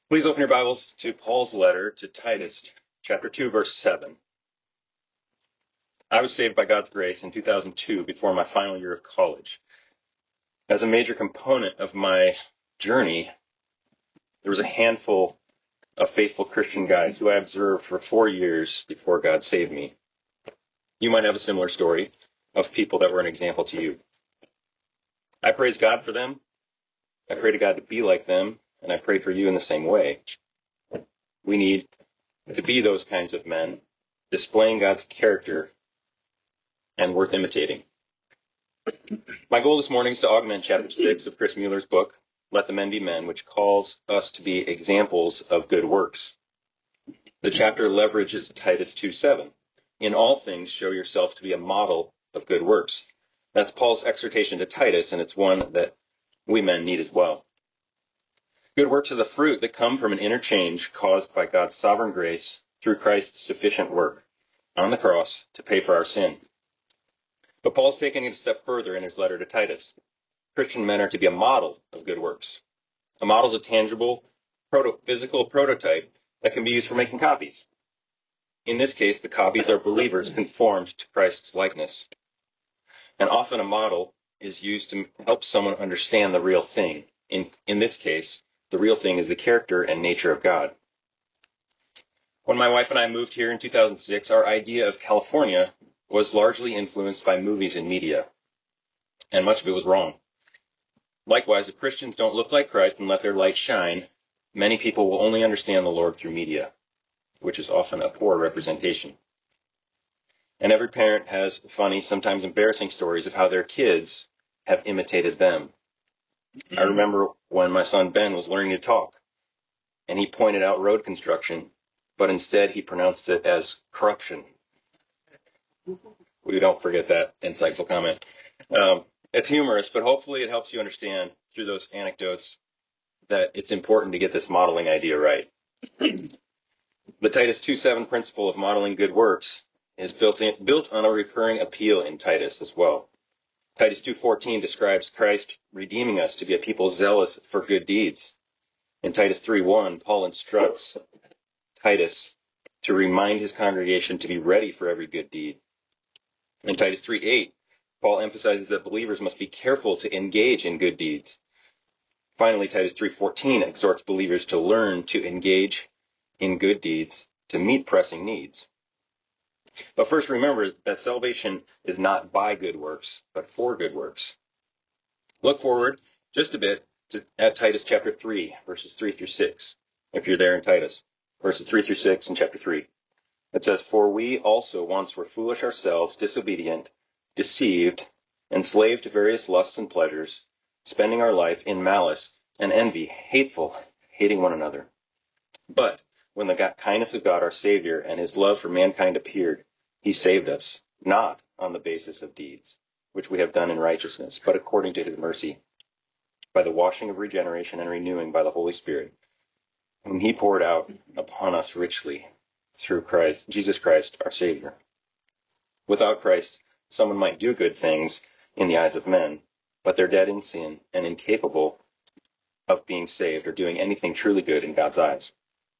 Please open your Bibles to Paul's letter to Titus, chapter 2, verse 7. I was saved by God's grace in 2002 before my final year of college. As a major component of my journey, there was a handful of faithful Christian guys who I observed for 4 years before God saved me. You might have a similar story of people that were an example to you. I praise God for them. I pray to God to be like them, and I pray for you in the same way. We need to be those kinds of men, displaying God's character and worth imitating. My goal this morning is to augment chapter 6 of Chris Mueller's book, Let the Men Be Men, which calls us to be examples of good works. The chapter leverages Titus 2:7. In all things, show yourself to be a model of good works. That's Paul's exhortation to Titus, and it's one that we men need as well. Good works are the fruit that come from an inner change caused by God's sovereign grace through Christ's sufficient work on the cross to pay for our sin. But Paul's taking it a step further in his letter to Titus. Christian men are to be a model of good works. A model is a tangible, physical prototype that can be used for making copies. In this case, the copies are believers conformed to Christ's likeness. And often a model is used to help someone understand the real thing. In this case, the real thing is the character and nature of God. When my wife and I moved here in 2006, our idea of California was largely influenced by movies and media, and much of it was wrong. Likewise, if Christians don't look like Christ and let their light shine, many people will only understand the Lord through media, which is often a poor representation. And every parent has funny, sometimes embarrassing stories of how their kids have imitated them. I remember when my son Ben was learning to talk, and he pointed out road construction, but instead he pronounced it as corruption. We don't forget that insightful comment. It's humorous, but hopefully it helps you understand through those anecdotes that it's important to get this modeling idea right. The Titus 2:7 principle of modeling good works is built on a recurring appeal in Titus as well. Titus 2:14 describes Christ redeeming us to be a people zealous for good deeds. In Titus 3:1, Paul instructs Titus to remind his congregation to be ready for every good deed. In Titus 3:8, Paul emphasizes that believers must be careful to engage in good deeds. Finally, Titus 3:14 exhorts believers to learn to engage in good deeds to meet pressing needs. But first, remember that salvation is not by good works, but for good works. Look forward just a bit at Titus chapter 3, verses 3 through 6, if you're there in Titus, verses 3 through 6 in chapter 3. It says, "For we also once were foolish ourselves, disobedient, deceived, enslaved to various lusts and pleasures, spending our life in malice and envy, hateful, hating one another. But when the kindness of God our Savior and his love for mankind appeared, he saved us, not on the basis of deeds, which we have done in righteousness, but according to his mercy, by the washing of regeneration and renewing by the Holy Spirit, whom he poured out upon us richly through Jesus Christ our Savior." Without Christ, someone might do good things in the eyes of men, but they're dead in sin and incapable of being saved or doing anything truly good in God's eyes.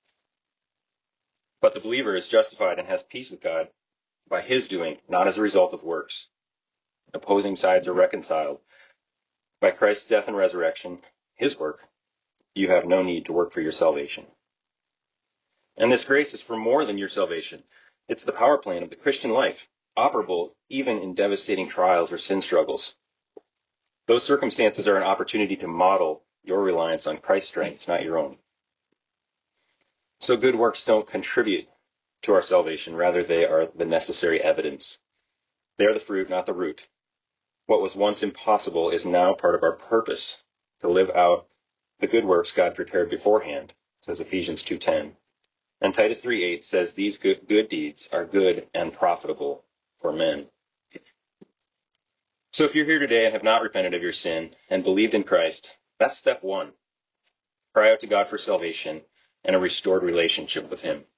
But the believer is justified and has peace with God by his doing, not as a result of works. Opposing sides are reconciled. By Christ's death and resurrection, his work, you have no need to work for your salvation. And this grace is for more than your salvation. It's the power plan of the Christian life, operable even in devastating trials or sin struggles. Those circumstances are an opportunity to model your reliance on Christ's strength, not your own. So good works don't contribute to our salvation. Rather, they are the necessary evidence. They are the fruit, not the root. What was once impossible is now part of our purpose to live out the good works God prepared beforehand, says Ephesians 2:10. And Titus 3:8 says these good deeds are good and profitable for men. So if you're here today and have not repented of your sin and believed in Christ, that's step one. Cry out to God for salvation and a restored relationship with him.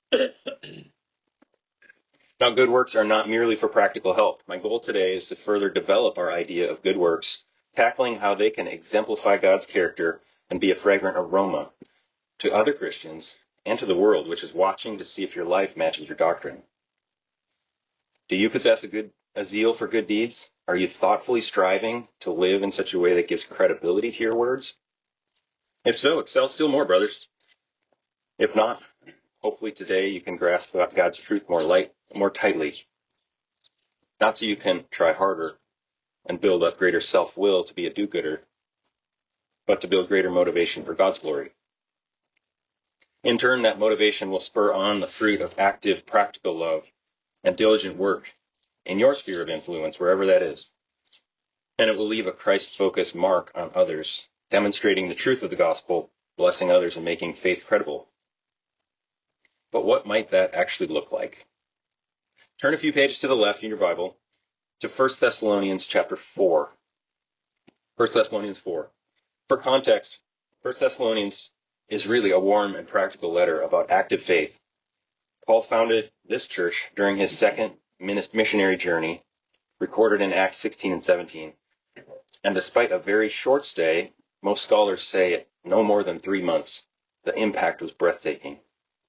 Now, good works are not merely for practical help. My goal today is to further develop our idea of good works, tackling how they can exemplify God's character and be a fragrant aroma to other Christians and to the world, which is watching to see if your life matches your doctrine. Do you possess a zeal for good deeds? Are you thoughtfully striving to live in such a way that gives credibility to your words? If so, excel still more, brothers. If not, hopefully today you can grasp God's truth more tightly. Not so you can try harder and build up greater self-will to be a do-gooder, but to build greater motivation for God's glory. In turn, that motivation will spur on the fruit of active, practical love and diligent work in your sphere of influence, wherever that is. And it will leave a Christ-focused mark on others, demonstrating the truth of the gospel, blessing others, and making faith credible. But what might that actually look like? Turn a few pages to the left in your Bible to 1 Thessalonians chapter 4. 1 Thessalonians 4. For context, 1 Thessalonians is really a warm and practical letter about active faith. Paul founded this church during his second missionary journey, recorded in Acts 16 and 17. And despite a very short stay, most scholars say no more than 3 months, the impact was breathtaking.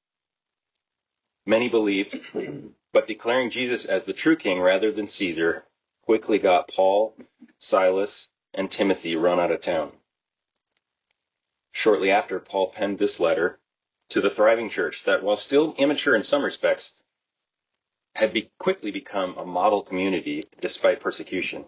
Many believed, but declaring Jesus as the true king rather than Caesar quickly got Paul, Silas, and Timothy run out of town. Shortly after, Paul penned this letter to the thriving church that, while still immature in some respects, had quickly become a model community despite persecution.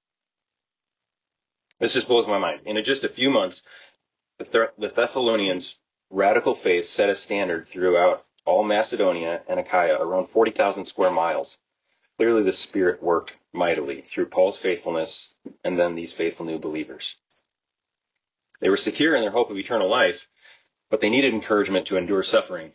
This just blows my mind. In just a few months, the Thessalonians' radical faith set a standard throughout all Macedonia and Achaia, around 40,000 square miles. Clearly, the Spirit worked mightily through Paul's faithfulness and then these faithful new believers. They were secure in their hope of eternal life, but they needed encouragement to endure suffering.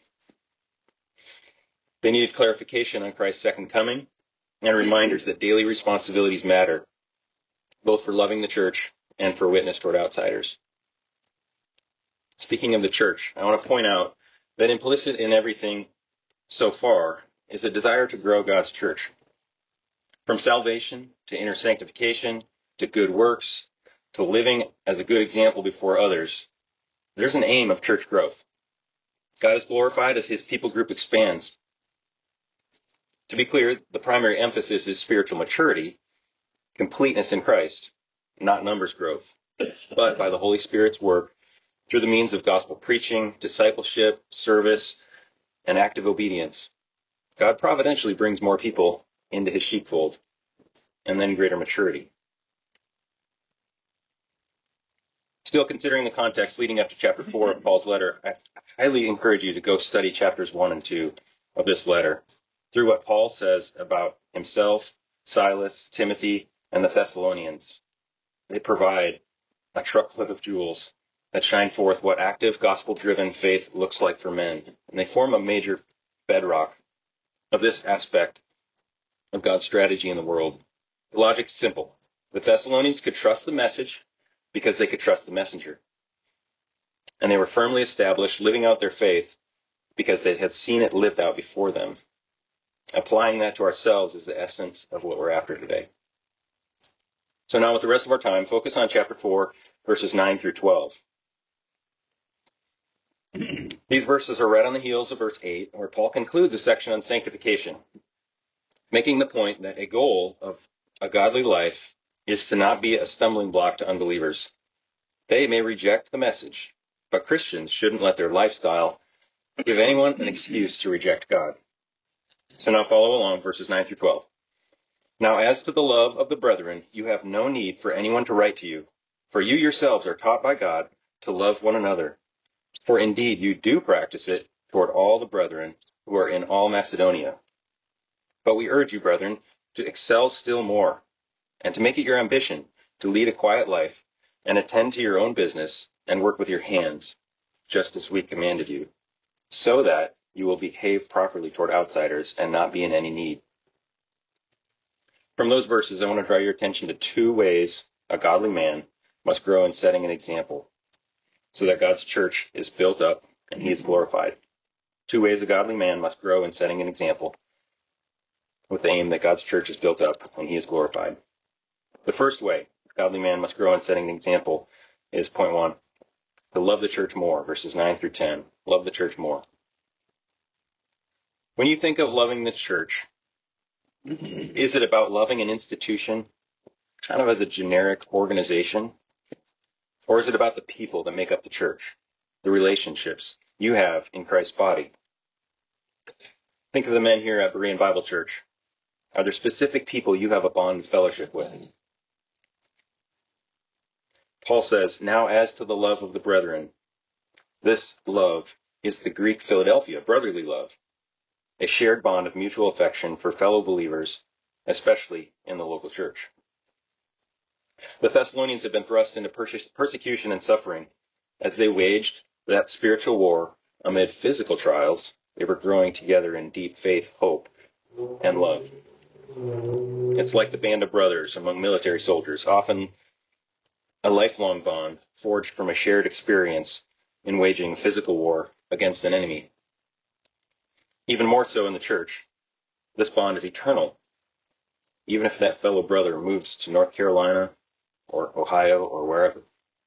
They needed clarification on Christ's second coming and reminders that daily responsibilities matter, both for loving the church and for witness toward outsiders. Speaking of the church, I want to point out that implicit in everything so far is a desire to grow God's church. From salvation to inner sanctification to good works to living as a good example before others, there's an aim of church growth. God is glorified as his people group expands. To be clear, the primary emphasis is spiritual maturity, completeness in Christ, not numbers growth, but by the Holy Spirit's work through the means of gospel preaching, discipleship, service, and active obedience. God providentially brings more people into his sheepfold, and then greater maturity. Still, considering the context leading up to chapter 4 of Paul's letter, I highly encourage you to go study chapters 1 and 2 of this letter through what Paul says about himself, Silas, Timothy, and the Thessalonians. They provide a truckload of jewels that shine forth what active gospel-driven faith looks like for men, and they form a major bedrock of this aspect of God's strategy in the world. The logic's simple. The Thessalonians could trust the message because they could trust the messenger. And they were firmly established, living out their faith because they had seen it lived out before them. Applying that to ourselves is the essence of what we're after today. So now with the rest of our time, focus on chapter 4, verses 9 through 12. These verses are right on the heels of verse 8, where Paul concludes a section on sanctification, making the point that a goal of a godly life is to not be a stumbling block to unbelievers. They may reject the message, but Christians shouldn't let their lifestyle give anyone an excuse to reject God. So now follow along, verses 9 through 12. Now as to the love of the brethren, you have no need for anyone to write to you, for you yourselves are taught by God to love one another. For indeed you do practice it toward all the brethren who are in all Macedonia. But we urge you, brethren, to excel still more, and to make it your ambition to lead a quiet life, and attend to your own business, and work with your hands, just as we commanded you, so that you will behave properly toward outsiders and not be in any need. From those verses, I want to draw your attention to 2 ways a godly man must grow in setting an example, so that God's church is built up and he is glorified. 2 ways a godly man must grow in setting an example, with the aim that God's church is built up and he is glorified. The first way a godly man must grow in setting an example is point 1. to love the church more, verses 9 through 10. Love the church more. When you think of loving the church, is it about loving an institution kind of as a generic organization? Or is it about the people that make up the church, the relationships you have in Christ's body? Think of the men here at Berean Bible Church. Are there specific people you have a bond of fellowship with? Paul says, now as to the love of the brethren, this love is the Greek Philadelphia, brotherly love, a shared bond of mutual affection for fellow believers, especially in the local church. The Thessalonians had been thrust into persecution and suffering. As they waged that spiritual war amid physical trials, they were growing together in deep faith, hope, and love. It's like the band of brothers among military soldiers, often a lifelong bond forged from a shared experience in waging physical war against an enemy. Even more so in the church, this bond is eternal, even if that fellow brother moves to North Carolina or Ohio or wherever.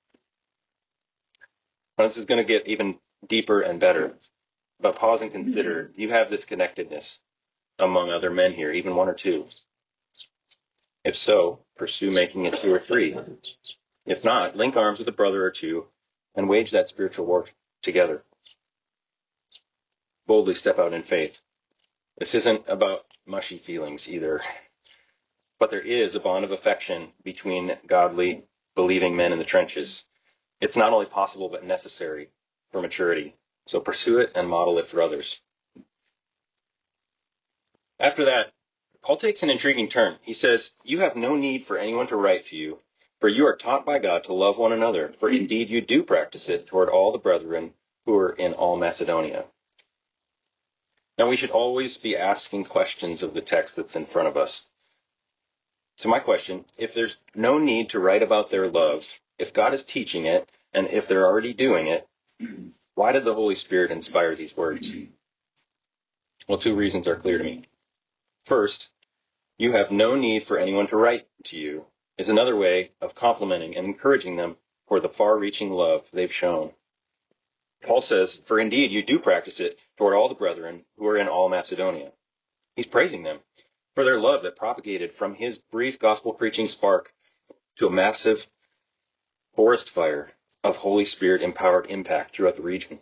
Now, this is going to get even deeper and better, but pause and consider, you have this connectedness among other men here, even one or two. If so, pursue making it two or three. If not, link arms with a brother or two and wage that spiritual war together. Boldly step out in faith. This isn't about mushy feelings either, but there is a bond of affection between godly, believing men in the trenches. It's not only possible, but necessary for maturity. So pursue it and model it for others. After that, Paul takes an intriguing turn. He says, you have no need for anyone to write to you, for you are taught by God to love one another, for indeed you do practice it toward all the brethren who are in all Macedonia. Now we should always be asking questions of the text that's in front of us. So my question, if there's no need to write about their love, if God is teaching it, and if they're already doing it, why did the Holy Spirit inspire these words? Well, two reasons are clear to me. First, you have no need for anyone to write to you is another way of complimenting and encouraging them for the far-reaching love they've shown. Paul says, for indeed you do practice it toward all the brethren who are in all Macedonia. He's praising them for their love that propagated from his brief gospel preaching spark to a massive forest fire of Holy Spirit empowered impact throughout the region.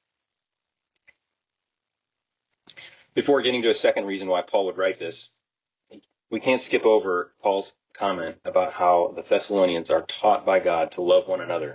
Before getting to a second reason why Paul would write this, we can't skip over Paul's comment about how the Thessalonians are taught by God to love one another.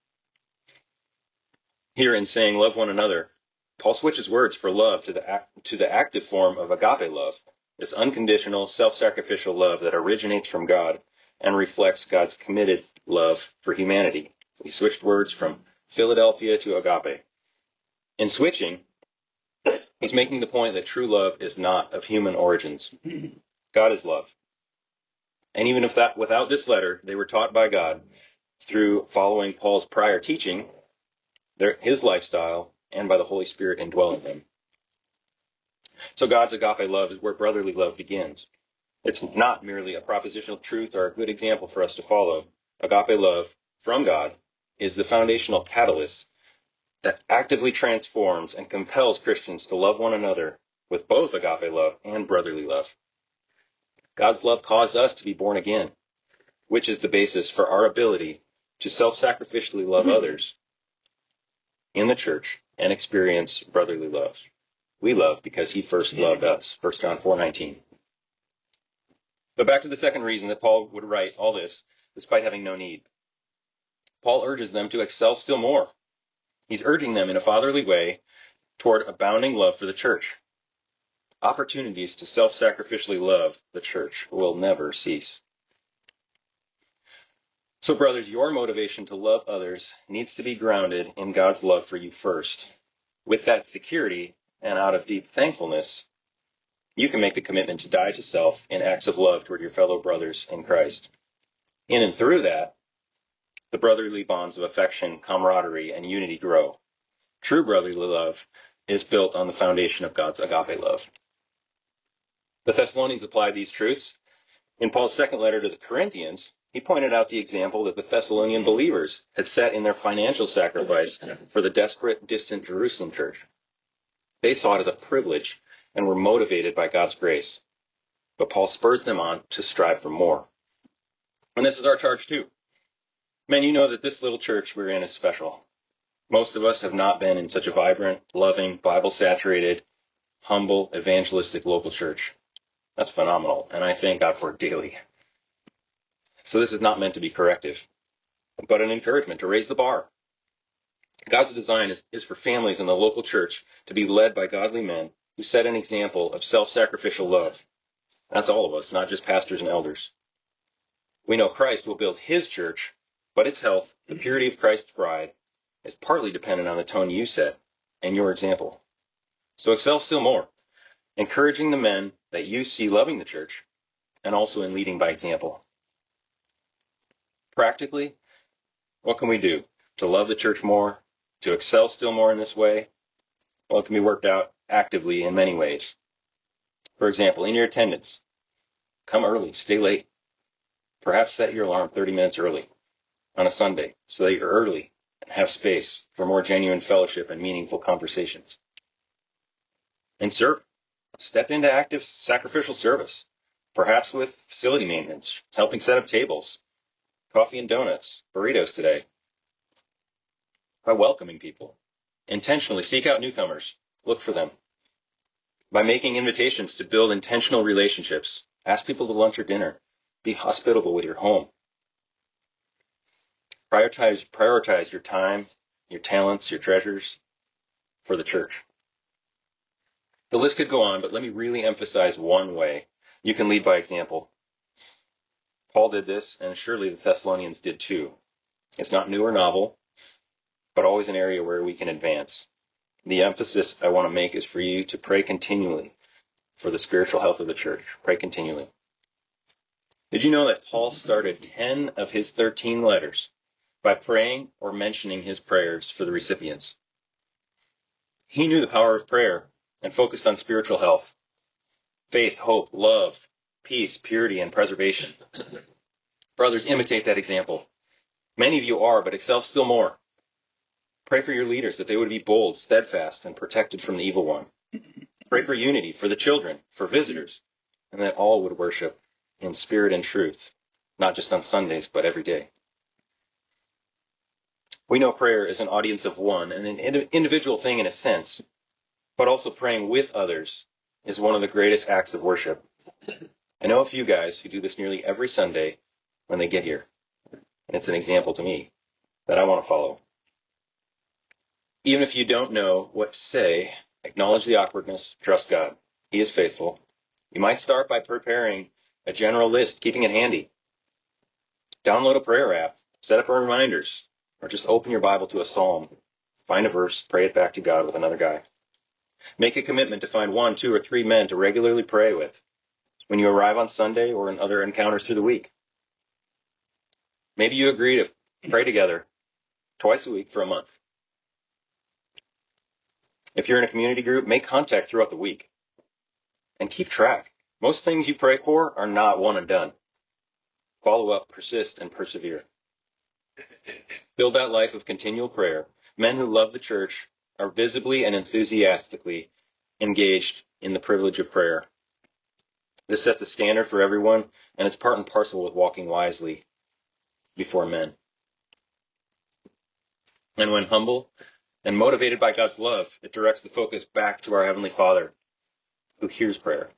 Here in saying love one another, Paul switches words for love to the active form of agape love, this unconditional, self-sacrificial love that originates from God and reflects God's committed love for humanity. He switched words from Philadelphia to agape. In switching, he's making the point that true love is not of human origins. God is love. And even if that, without this letter, they were taught by God through following Paul's prior teaching, his lifestyle, and by the Holy Spirit indwelling him. So God's agape love is where brotherly love begins. It's not merely a propositional truth or a good example for us to follow. Agape love from God is the foundational catalyst that actively transforms and compels Christians to love one another with both agape love and brotherly love. God's love caused us to be born again, which is the basis for our ability to self-sacrificially love others in the church and experience brotherly love. We love because he first loved us, 1 John 4:19. But back to the second reason that Paul would write all this, despite having no need. Paul urges them to excel still more. He's urging them in a fatherly way toward abounding love for the church. Opportunities to self-sacrificially love the church will never cease. So, brothers, your motivation to love others needs to be grounded in God's love for you first. With that security and out of deep thankfulness, you can make the commitment to die to self in acts of love toward your fellow brothers in Christ. In and through that, the brotherly bonds of affection, camaraderie, and unity grow. True brotherly love is built on the foundation of God's agape love. The Thessalonians applied these truths. In Paul's second letter to the Corinthians, He pointed out the example that the Thessalonian believers had set in their financial sacrifice for the desperate, distant Jerusalem church. They saw it as a privilege and were motivated by God's grace. But Paul spurs them on to strive for more. And this is our charge too. Men, you know that this little church we're in is special. Most of us have not been in such a vibrant, loving, Bible-saturated, humble, evangelistic local church. That's phenomenal, and I thank God for it daily. So this is not meant to be corrective, but an encouragement to raise the bar. God's design is for families in the local church to be led by godly men who set an example of self-sacrificial love. That's all of us, not just pastors and elders. We know Christ will build his church, but its health, the purity of Christ's bride, is partly dependent on the tone you set and your example. So excel still more, encouraging the men that you see loving the church and also in leading by example. Practically, what can we do to love the church more, to excel still more in this way? Well, it can be worked out actively in many ways. For example, in your attendance, come early, stay late. Perhaps set your alarm 30 minutes early on a Sunday so that you're early and have space for more genuine fellowship and meaningful conversations. And serve. Step into active sacrificial service, perhaps with facility maintenance, helping set up tables, coffee and donuts, burritos today. By welcoming people. Intentionally seek out newcomers. Look for them. By making invitations to build intentional relationships. Ask people to lunch or dinner. Be hospitable with your home. Prioritize your time, your talents, your treasures for the church. The list could go on, but let me really emphasize one way you can lead by example. Paul did this, and surely the Thessalonians did too. It's not new or novel, but always an area where we can advance. The emphasis I want to make is for you to pray continually for the spiritual health of the church. Pray continually. Did you know that Paul started 10 of his 13 letters by praying or mentioning his prayers for the recipients? He knew the power of prayer and focused on spiritual health, faith, hope, love, peace, purity, and preservation. Brothers, imitate that example. Many of you are, but excel still more. Pray for your leaders that they would be bold, steadfast, and protected from the evil one. Pray for unity, for the children, for visitors, and that all would worship in spirit and truth, not just on Sundays, but every day. We know prayer is an audience of one and an individual thing in a sense, but also praying with others is one of the greatest acts of worship. I know a few guys who do this nearly every Sunday when they get here, and it's an example to me that I want to follow. Even if you don't know what to say, acknowledge the awkwardness, trust God. He is faithful. You might start by preparing a general list, keeping it handy. Download a prayer app, set up reminders, or just open your Bible to a psalm. Find a verse, pray it back to God with another guy. Make a commitment to find 1, 2, or 3 men to regularly pray with when you arrive on Sunday or in other encounters through the week. Maybe you agree to pray together twice a week for a month. If you're in a community group, make contact throughout the week and keep track. Most things you pray for are not one and done. Follow up, persist, and persevere. Build that life of continual prayer. Men who love the church are visibly and enthusiastically engaged in the privilege of prayer. This sets a standard for everyone, and it's part and parcel with walking wisely before men. And when humble and motivated by God's love, it directs the focus back to our Heavenly Father, who hears prayer.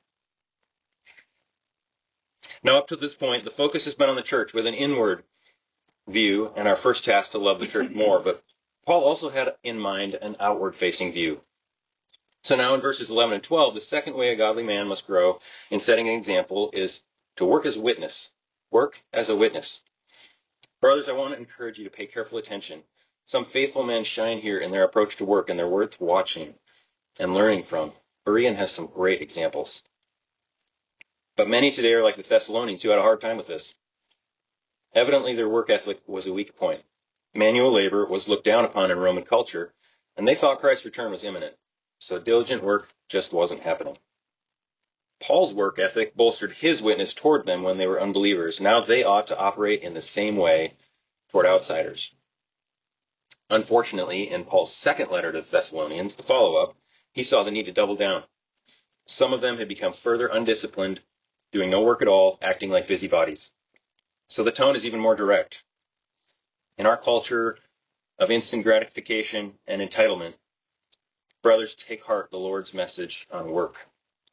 Now, up to this point, the focus has been on the church with an inward view and our first task to love the church more, but Paul also had in mind an outward-facing view. So now in verses 11 and 12, the second way a godly man must grow in setting an example is to work as a witness. Work as a witness. Brothers, I want to encourage you to pay careful attention. Some faithful men shine here in their approach to work, and they're worth watching and learning from. Berean has some great examples. But many today are like the Thessalonians who had a hard time with this. Evidently, their work ethic was a weak point. Manual labor was looked down upon in Roman culture, and they thought Christ's return was imminent. So diligent work just wasn't happening. Paul's work ethic bolstered his witness toward them when they were unbelievers. Now they ought to operate in the same way toward outsiders. Unfortunately, in Paul's second letter to the Thessalonians, the follow-up, he saw the need to double down. Some of them had become further undisciplined, doing no work at all, acting like busybodies. So the tone is even more direct. In our culture of instant gratification and entitlement, brothers, take heart the Lord's message on work.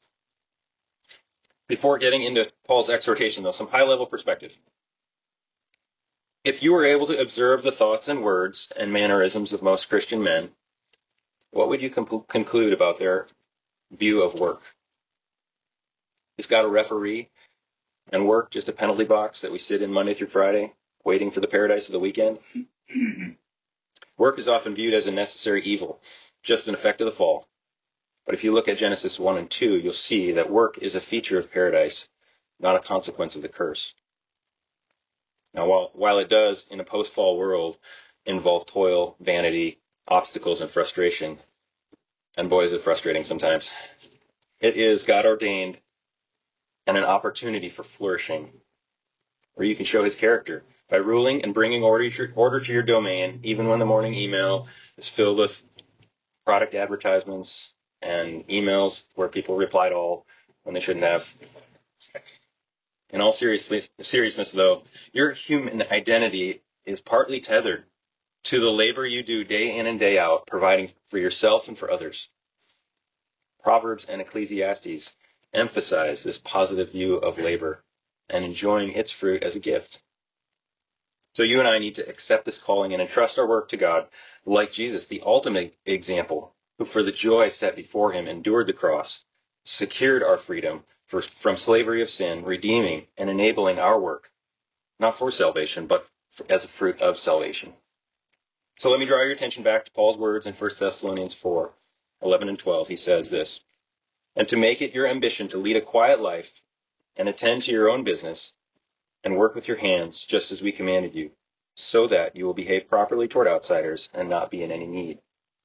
Before getting into Paul's exhortation, though, some high-level perspective. If you were able to observe the thoughts and words and mannerisms of most Christian men, what would you conclude about their view of work? Is God a referee and work just a penalty box that we sit in Monday through Friday, waiting for the paradise of the weekend? Work is often viewed as a necessary evil, just an effect of the fall. But if you look at Genesis 1 and 2, you'll see that work is a feature of paradise, not a consequence of the curse. Now, while it does, in a post-fall world, involve toil, vanity, obstacles, and frustration, and boy, is it frustrating sometimes, it is God-ordained and an opportunity for flourishing, where you can show his character by ruling and bringing order to your domain, even when the morning email is filled with product advertisements and emails where people replied all when they shouldn't have. In all seriousness, though, your human identity is partly tethered to the labor you do day in and day out, providing for yourself and for others. Proverbs and Ecclesiastes emphasize this positive view of labor and enjoying its fruit as a gift. So you and I need to accept this calling and entrust our work to God, like Jesus, the ultimate example, who for the joy set before him endured the cross, secured our freedom from slavery of sin, redeeming and enabling our work, not for salvation, but as a fruit of salvation. So let me draw your attention back to Paul's words in 1 Thessalonians 4:11 and 12. He says this, "And to make it your ambition to lead a quiet life and attend to your own business and work with your hands, just as we commanded you, so that you will behave properly toward outsiders and not be in any need."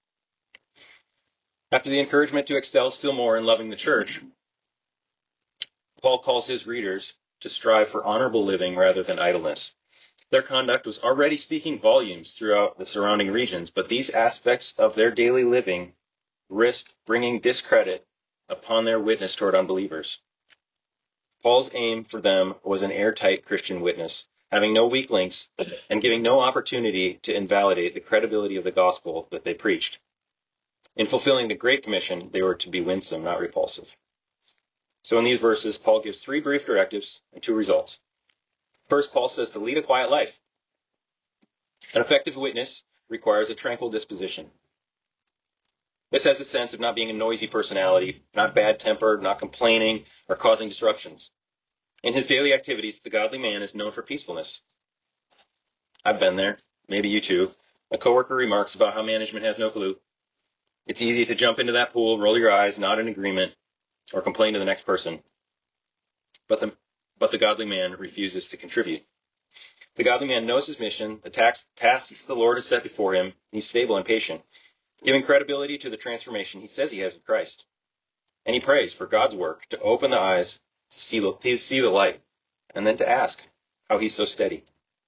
After the encouragement to excel still more in loving the church, Paul calls his readers to strive for honorable living rather than idleness. Their conduct was already speaking volumes throughout the surrounding regions, but these aspects of their daily living risked bringing discredit upon their witness toward unbelievers. Paul's aim for them was an airtight Christian witness, having no weak links and giving no opportunity to invalidate the credibility of the gospel that they preached. In fulfilling the Great Commission, they were to be winsome, not repulsive. So in these verses, Paul gives 3 brief directives and 2 results. First, Paul says to lead a quiet life. An effective witness requires a tranquil disposition. This has the sense of not being a noisy personality, not bad-tempered, not complaining, or causing disruptions. In his daily activities, the godly man is known for peacefulness. I've been there. Maybe you too. A coworker remarks about how management has no clue. It's easy to jump into that pool, roll your eyes, nod in agreement, or complain to the next person. But the godly man refuses to contribute. The godly man knows his mission, the tasks the Lord has set before him. He's stable and patient, giving credibility to the transformation he says he has in Christ. And he prays for God's work to open the eyes to see the light, and then to ask how he's so steady.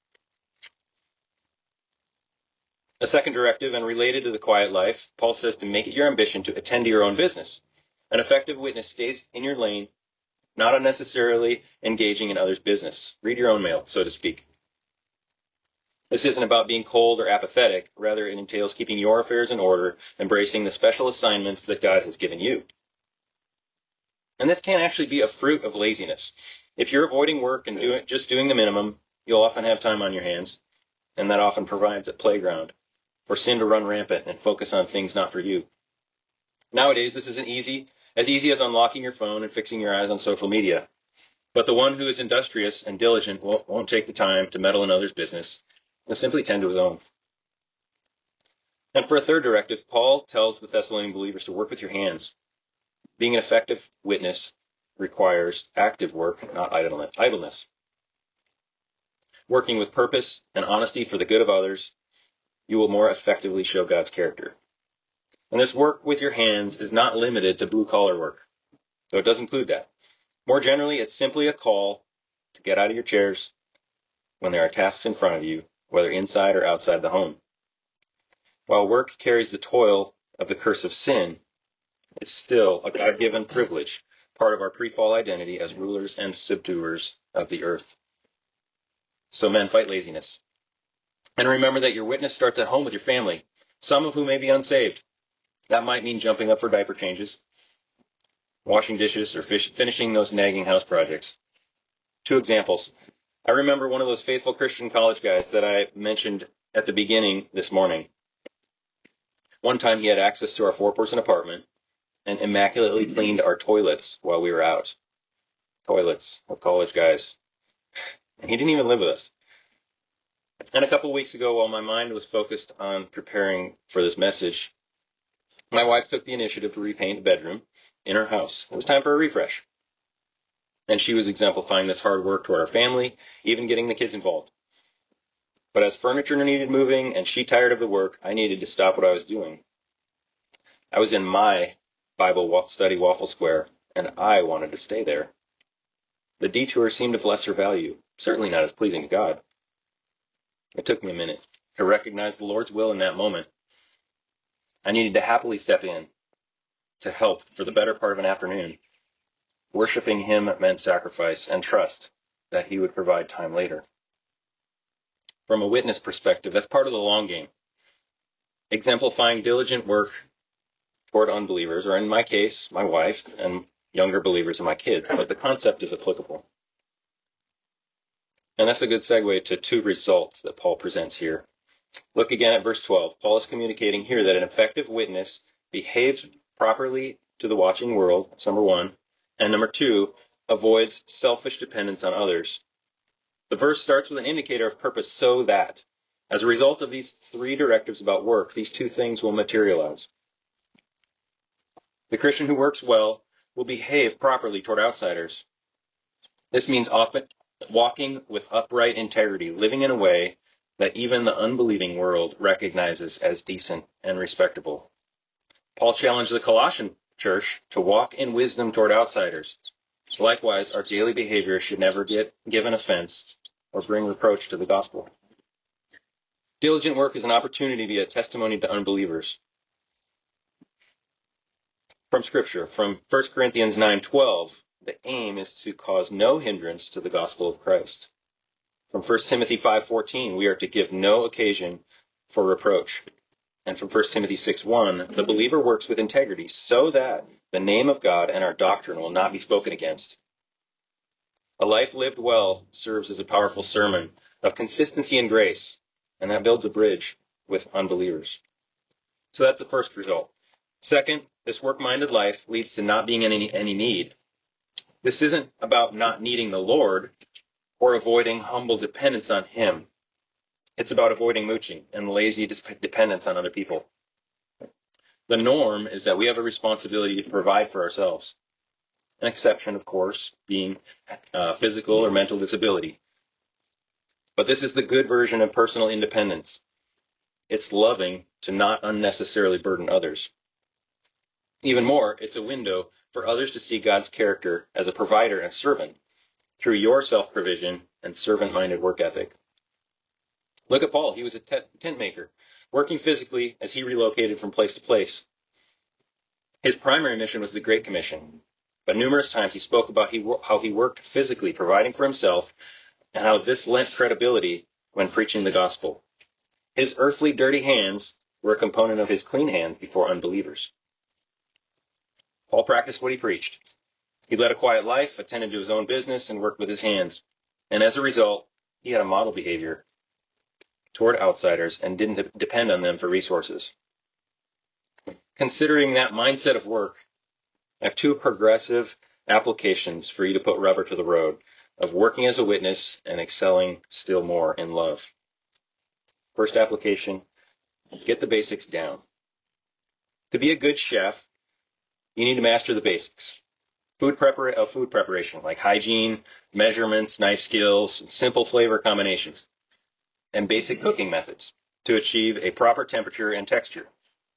A second directive, and related to the quiet life, Paul says to make it your ambition to attend to your own business. An effective witness stays in your lane, not unnecessarily engaging in others' business. Read your own mail, so to speak. This isn't about being cold or apathetic. Rather, it entails keeping your affairs in order, embracing the special assignments that God has given you. And this can actually be a fruit of laziness. If you're avoiding work and just doing the minimum, you'll often have time on your hands, and that often provides a playground for sin to run rampant and focus on things not for you. Nowadays, this isn't as easy as unlocking your phone and fixing your eyes on social media. But the one who is industrious and diligent won't take the time to meddle in others' business. He'll simply tend to his own. And for a third directive, Paul tells the Thessalonian believers to work with your hands. Being an effective witness requires active work, not idleness. Working with purpose and honesty for the good of others, you will more effectively show God's character. And this work with your hands is not limited to blue-collar work, though it does include that. More generally, it's simply a call to get out of your chairs when there are tasks in front of you, whether inside or outside the home. While work carries the toil of the curse of sin, it's still a God-given privilege, part of our pre-fall identity as rulers and subduers of the earth. So men, fight laziness. And remember that your witness starts at home with your family, some of whom may be unsaved. That might mean jumping up for diaper changes, washing dishes, or finishing those nagging house projects. 2 examples. I remember one of those faithful Christian college guys that I mentioned at the beginning this morning. One time he had access to our 4-person apartment and immaculately cleaned our toilets while we were out. Toilets of college guys. And he didn't even live with us. And a couple of weeks ago, while my mind was focused on preparing for this message, my wife took the initiative to repaint a bedroom in her house. It was time for a refresh. And she was exemplifying this hard work toward our family, even getting the kids involved. But as furniture needed moving and she tired of the work, I needed to stop what I was doing. I was in my Bible study waffle square, and I wanted to stay there. The detour seemed of lesser value, certainly not as pleasing to God. It took me a minute to recognize the Lord's will in that moment. I needed to happily step in to help for the better part of an afternoon. Worshipping Him meant sacrifice and trust that He would provide time later. From a witness perspective, that's part of the long game. Exemplifying diligent work toward unbelievers, or in my case, my wife and younger believers and my kids, but the concept is applicable. And that's a good segue to 2 results that Paul presents here. Look again at verse 12. Paul is communicating here that an effective witness behaves properly to the watching world, that's number 1, and number 2, avoids selfish dependence on others. The verse starts with an indicator of purpose, so that, as a result of these 3 directives about work, these 2 things will materialize. The Christian who works well will behave properly toward outsiders. This means often walking with upright integrity, living in a way that even the unbelieving world recognizes as decent and respectable. Paul challenged the Colossian church to walk in wisdom toward outsiders. Likewise, our daily behavior should never give an offense or bring reproach to the gospel. Diligent work is an opportunity to be a testimony to unbelievers. From Scripture, from 1 Corinthians 9:12, the aim is to cause no hindrance to the gospel of Christ. From 1 Timothy 5:14, we are to give no occasion for reproach. And from 1 Timothy 6:1, the believer works with integrity so that the name of God and our doctrine will not be spoken against. A life lived well serves as a powerful sermon of consistency and grace, and that builds a bridge with unbelievers. So that's the first result. Second, this work-minded life leads to not being in any need. This isn't about not needing the Lord or avoiding humble dependence on Him. It's about avoiding mooching and lazy dependence on other people. The norm is that we have a responsibility to provide for ourselves. An exception, of course, being physical or mental disability. But this is the good version of personal independence. It's loving to not unnecessarily burden others. Even more, it's a window for others to see God's character as a provider and servant through your self-provision and servant-minded work ethic. Look at Paul. He was a tent maker, working physically as he relocated from place to place. His primary mission was the Great Commission, but numerous times he spoke about how he worked physically, providing for himself, and how this lent credibility when preaching the gospel. His earthly dirty hands were a component of his clean hands before unbelievers. Paul practiced what he preached. He led a quiet life, attended to his own business, and worked with his hands. And as a result, he had a model behavior toward outsiders and didn't depend on them for resources. Considering that mindset of work, I have 2 progressive applications for you to put rubber to the road of working as a witness and excelling still more in love. First application, get the basics down. To be a good chef, you need to master the basics. Food preparation, like hygiene, measurements, knife skills, simple flavor combinations, and basic cooking methods to achieve a proper temperature and texture.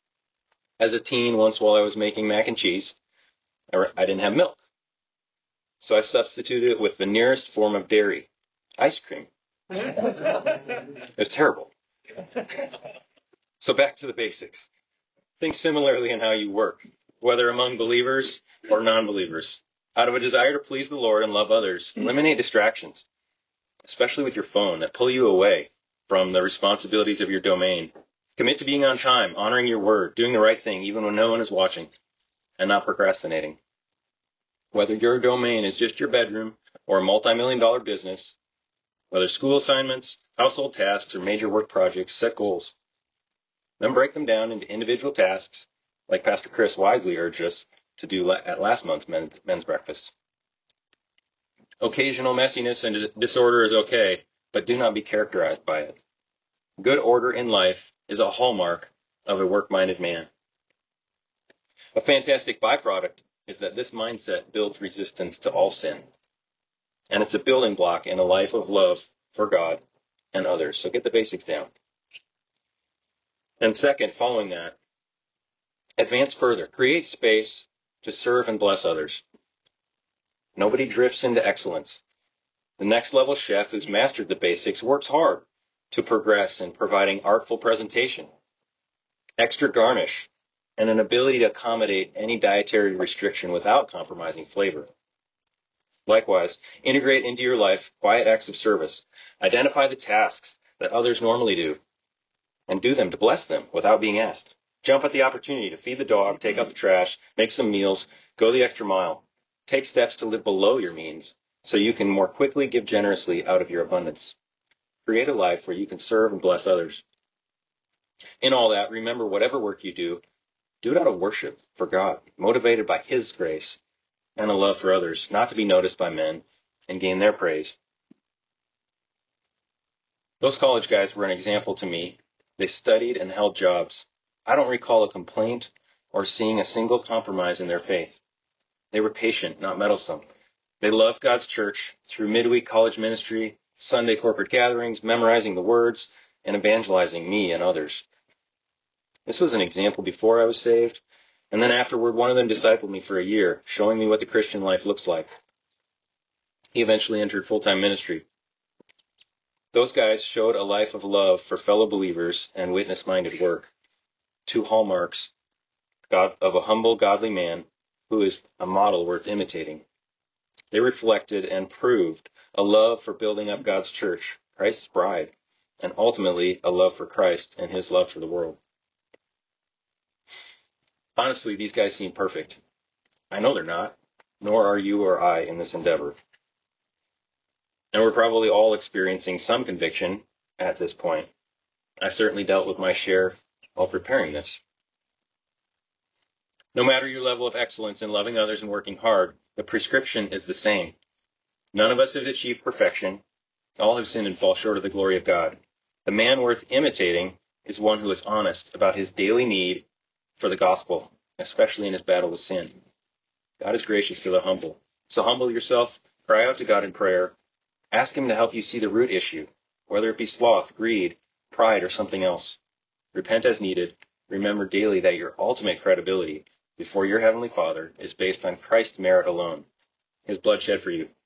As a teen, once while I was making mac and cheese, I didn't have milk. So I substituted it with the nearest form of dairy, ice cream. It was terrible. So back to the basics. Think similarly in how you work, whether among believers or non-believers. Out of a desire to please the Lord and love others, eliminate distractions, especially with your phone, that pull you away from the responsibilities of your domain. Commit to being on time, honoring your word, doing the right thing even when no one is watching, and not procrastinating. Whether your domain is just your bedroom or a multi-million-dollar business, whether school assignments, household tasks, or major work projects, set goals. Then break them down into individual tasks, like Pastor Chris wisely urged us to do at last month's men's breakfast. Occasional messiness and disorder is okay, but do not be characterized by it. Good order in life is a hallmark of a work-minded man. A fantastic byproduct is that this mindset builds resistance to all sin. And it's a building block in a life of love for God and others. So get the basics down. And second, following that, advance further. Create space to serve and bless others. Nobody drifts into excellence. The next level chef who's mastered the basics works hard to progress in providing artful presentation, extra garnish, and an ability to accommodate any dietary restriction without compromising flavor. Likewise, integrate into your life quiet acts of service. Identify the tasks that others normally do and do them to bless them without being asked. Jump at the opportunity to feed the dog, take out the trash, make some meals, go the extra mile. Take steps to live below your means so you can more quickly give generously out of your abundance. Create a life where you can serve and bless others. In all that, remember whatever work you do, do it out of worship for God, motivated by His grace and a love for others, not to be noticed by men and gain their praise. Those college guys were an example to me. They studied and held jobs. I don't recall a complaint or seeing a single compromise in their faith. They were patient, not meddlesome. They loved God's church through midweek college ministry, Sunday corporate gatherings, memorizing the words, and evangelizing me and others. This was an example before I was saved, and then afterward one of them discipled me for a year, showing me what the Christian life looks like. He eventually entered full-time ministry. Those guys showed a life of love for fellow believers and witness-minded work, two hallmarks of a humble, godly man who is a model worth imitating. They reflected and proved a love for building up God's church, Christ's bride, and ultimately a love for Christ and His love for the world. Honestly, these guys seem perfect. I know they're not, nor are you or I in this endeavor. And we're probably all experiencing some conviction at this point. I certainly dealt with my share while preparing this. No matter your level of excellence in loving others and working hard, the prescription is the same. None of us have achieved perfection. All have sinned and fall short of the glory of God. The man worth imitating is one who is honest about his daily need for the gospel, especially in his battle with sin. God is gracious to the humble. So humble yourself, cry out to God in prayer, ask Him to help you see the root issue, whether it be sloth, greed, pride, or something else. Repent as needed. Remember daily that your ultimate credibility before your Heavenly Father is based on Christ's merit alone, His blood shed for you.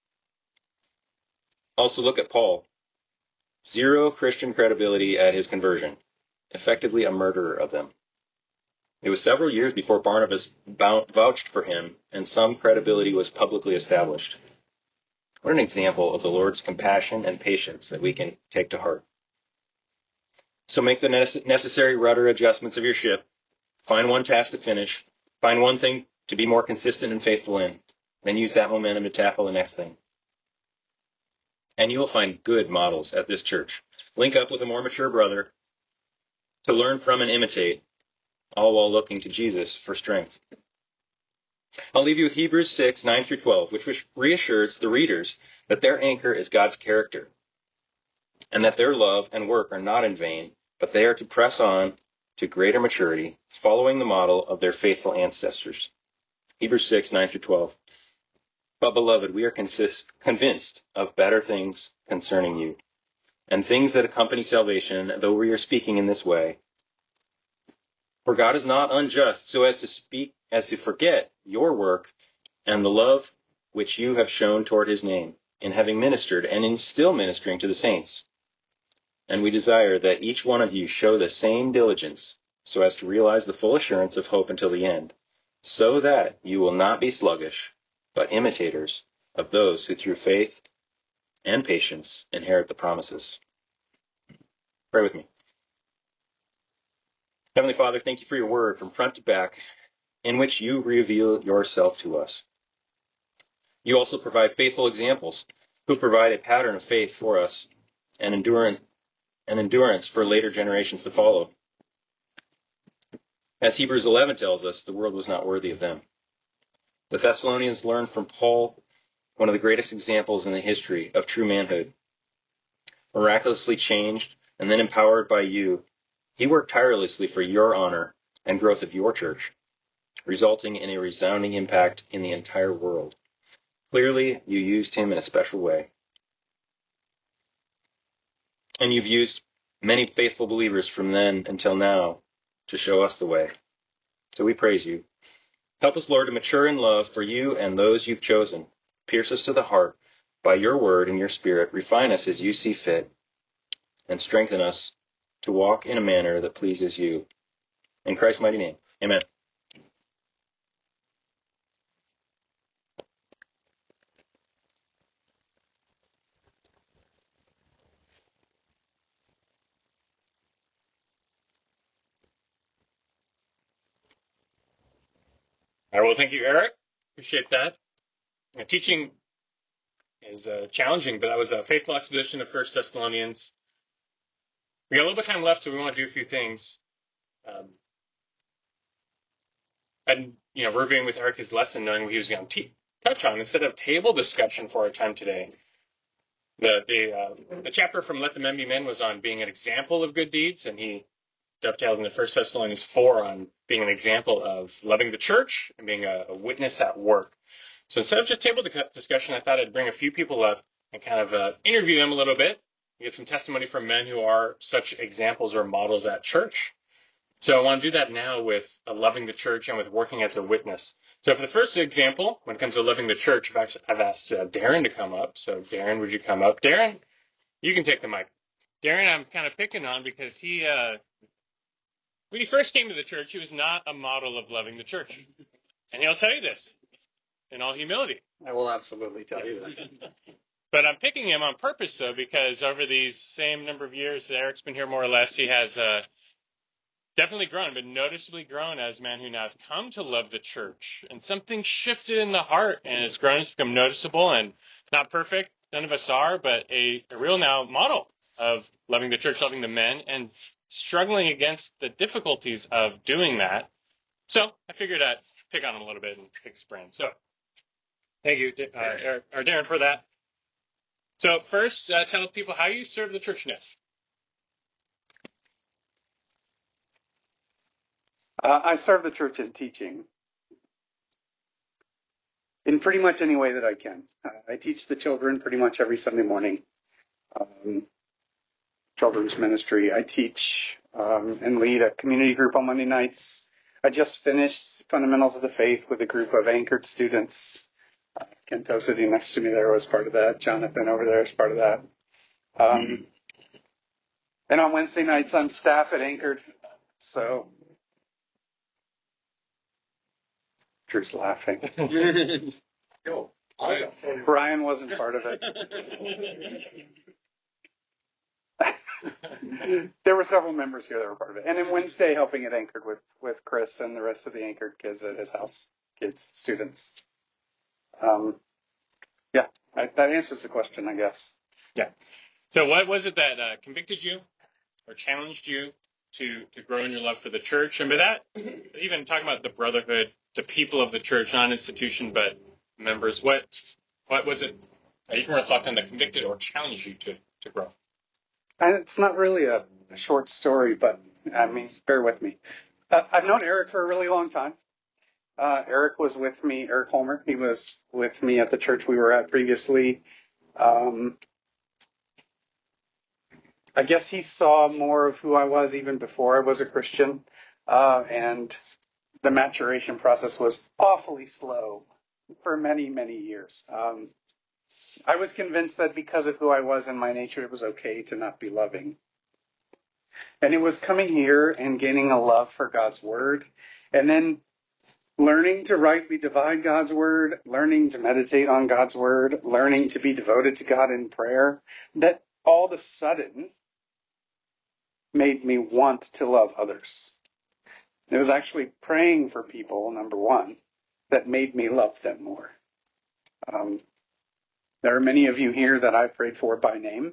Also look at Paul. Zero Christian credibility at his conversion, effectively a murderer of them. It was several years before Barnabas vouched for him, and some credibility was publicly established. What an example of the Lord's compassion and patience that we can take to heart. So make the necessary rudder adjustments of your ship. Find one task to finish. Find one thing to be more consistent and faithful in. Then use that momentum to tackle the next thing. And you will find good models at this church. Link up with a more mature brother to learn from and imitate, all while looking to Jesus for strength. I'll leave you with Hebrews 6, 9 through 12, which reassures the readers that their anchor is God's character, and that their love and work are not in vain, but they are to press on to greater maturity, following the model of their faithful ancestors. Hebrews 6, 9 through 12. But, beloved, we are convinced of better things concerning you, and things that accompany salvation, though we are speaking in this way. For God is not unjust so as to forget your work and the love which you have shown toward his name, in having ministered and in still ministering to the saints. And we desire that each one of you show the same diligence, so as to realize the full assurance of hope until the end, so that you will not be sluggish, but imitators of those who through faith and patience inherit the promises. Pray with me. Heavenly Father, thank you for your word from front to back, in which you reveal yourself to us. You also provide faithful examples who provide a pattern of faith for us and endurance for later generations to follow. As Hebrews 11 tells us, the world was not worthy of them. The Thessalonians learned from Paul one of the greatest examples in the history of true manhood. Miraculously changed and then empowered by you, he worked tirelessly for your honor and growth of your church, resulting in a resounding impact in the entire world. Clearly, you used him in a special way. And you've used many faithful believers from then until now to show us the way. So we praise you. Help us, Lord, to mature in love for you and those you've chosen. Pierce us to the heart by your word and your spirit. Refine us as you see fit, and strengthen us to walk in a manner that pleases you. In Christ's mighty name, amen. All right, well, thank you, Eric. Appreciate that. Teaching is challenging, but that was a faithful exposition of First Thessalonians. We got a little bit of time left, so we want to do a few things. Reviewing with Eric his lesson, knowing what he was going to touch on, instead of table discussion for our time today. The chapter from Let the Men Be Men was on being an example of good deeds, and he dovetailed into 1 Thessalonians 4 on being an example of loving the church and being a witness at work. So instead of just table discussion, I thought I'd bring a few people up and kind of interview them a little bit, get some testimony from men who are such examples or models at church. So I want to do that now with loving the church and with working as a witness. So for the first example, when it comes to loving the church, I've asked Darren to come up. So Darren, would you come up? Darren, you can take the mic. Darren, I'm kind of picking on because when he first came to the church, he was not a model of loving the church. And he'll tell you this in all humility. I will absolutely tell you that. But I'm picking him on purpose, though, because over these same number of years that Eric's been here, more or less, he has definitely grown, but noticeably grown as a man who now has come to love the church. And something shifted in the heart, and it's grown, it's become noticeable, and not perfect, none of us are, but a real now model of loving the church, loving the men, and struggling against the difficulties of doing that. So I figured I'd pick on him a little bit and pick his brain. So thank you, Eric, or Darren, for that. So first, tell people how you serve the church now. I serve the church in teaching in pretty much any way that I can. I teach the children pretty much every Sunday morning. Children's ministry. I teach and lead a community group on Monday nights. I just finished Fundamentals of the Faith with a group of anchored students. Kento sitting next to me there was part of that. Jonathan over there is part of that. And on Wednesday nights, I'm staff at Anchored. So Drew's laughing. Brian wasn't part of it. There were several members here that were part of it. And then Wednesday, helping at Anchored with Chris and the rest of the Anchored kids at his house, students. That answers the question, I guess. Yeah. So what was it that convicted you or challenged you to grow in your love for the church? And by that, even talking about the brotherhood, the people of the church, not an institution, but members, what was it that you can reflect on that convicted or challenged you to grow? And it's not really a short story, but I mean, bear with me. I've known Eric for a really long time. Eric was with me, Eric Holmer. He was with me at the church we were at previously. I guess he saw more of who I was even before I was a Christian. And the maturation process was awfully slow. for many, many years. I was convinced that because of who I was and my nature, it was okay to not be loving. And it was coming here and gaining a love for God's word, and then learning to rightly divide God's word, learning to meditate on God's word, learning to be devoted to God in prayer, that all of a sudden made me want to love others. It was actually praying for people, number one, that made me love them more. There are many of you here that I've prayed for by name,